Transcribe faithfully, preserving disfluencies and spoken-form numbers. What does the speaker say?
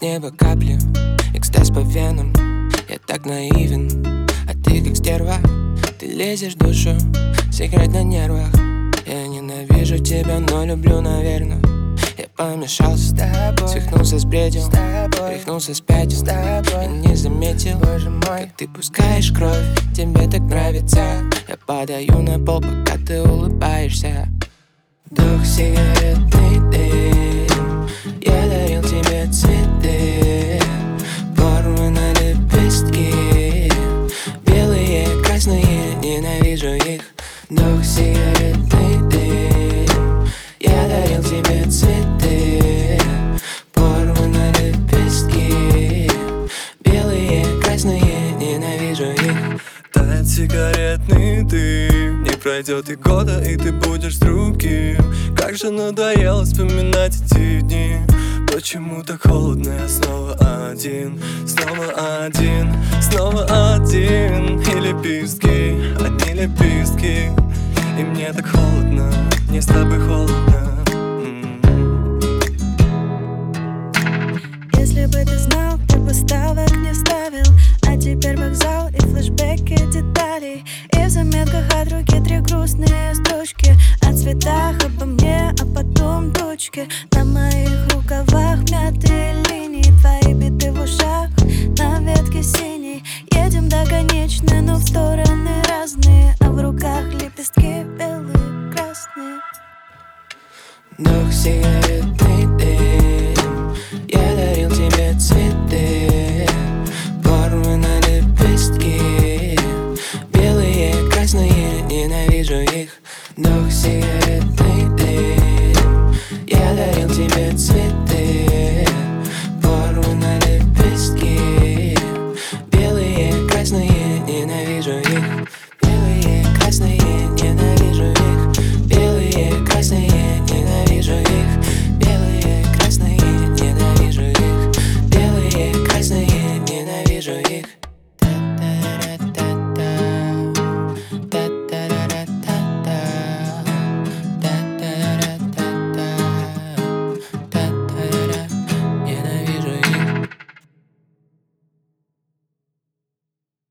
с неба капли, экстаз по венам. Я так наивен, а ты как стерва. Ты лезешь в душу, сыграть на нервах. Я ненавижу тебя, но люблю, наверное. Я помешался с тобой, свихнулся с бредью, рехнулся, спятил и не заметил, боже мой, как ты пускаешь кровь. Тебе так нравится. Я падаю на пол, пока ты улыбаешься. Дух сигаретный дым. Я дарил тебе цветы, формы на лепестки, белые, красные, ненавижу их. Дух сигаретный дым. Я дарил тебе цветы, формы на лепестки, белые, красные, ненавижу их. Тает сигаретный дым, не пройдет и года, и ты будешь другим. Как же надоело вспоминать эти дни. Почему так холодно, я снова один, снова один, снова один. И лепестки, одни лепестки, и мне так холодно, мне с тобой холодно. Если бы ты знал, ты бы ставок не ставил. А теперь вокзал и флешбеки деталей. И в заметках от руки три грустные строчки о цветах, обо мне, а потом тучки. На моих рукавах мятые линии, твои биты в ушах на ветке синей. Едем до конечной, но в стороны разные, а в руках лепестки белые, красные. Дух сигарет.